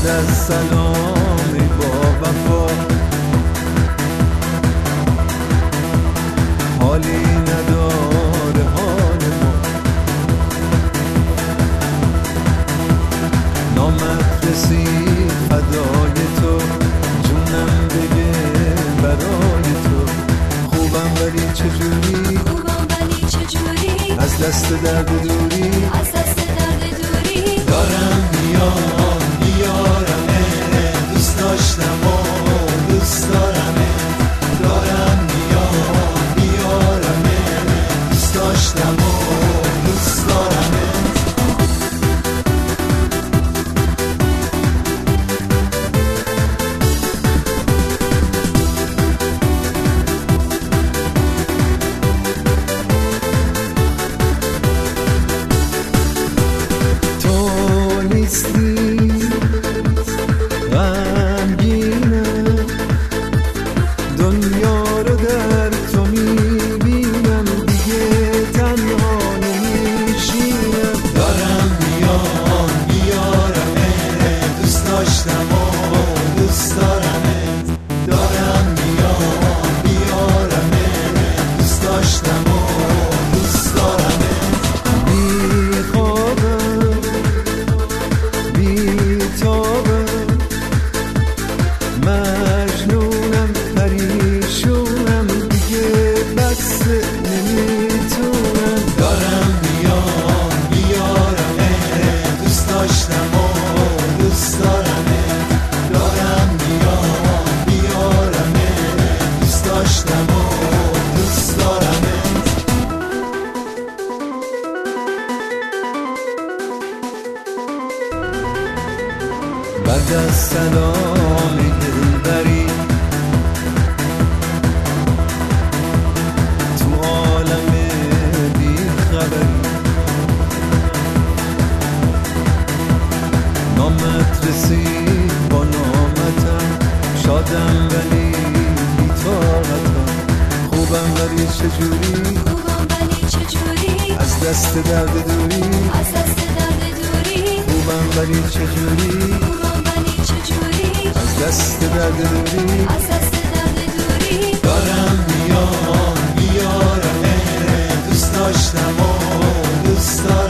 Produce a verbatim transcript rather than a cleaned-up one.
از سلامی با وفا حالی نداره حال ما، نامت رسید فدای تو، جونم بگه برای تو. خوبم ولی چجوری، خوبم ولی چجوری، از دست درد دوری، از دست درد دوری. دارم میام میارمه، دوست داشتم و دوست دارمه. دارم میام میارمه، دوست داشتم و دوست دارمه. دنیا رو در تو میبینم، دیگه تنها نمیشینم. دارم میام میارمه، دوست داشتم و دوست دارمه. دارم میام میارمه، دوست داشتم و دوست دارمه. بی خوابم بی تابم، مجنونم پریشونم، دیگه بس نمیتونم. دارم میام میارمه، دوست داشتم و دوست دارمه. دارم میام میارمه، دوست داشتم و دوست دارمه. بعد از سلامی دلبری تو عالم بی خبری، نامت رسید با نامتم، شادم ولی بی طاقتم. خوبم ولی چجوری، خوبم ولی چجوری، از دست درد دوری، از دست درد دوری. خوبم ولی چجوری، خوبم ولی چجوری، از دست درد دوری. از دست درد دوری. دارم میام میارمه، دوست داشتم و دوست دارم.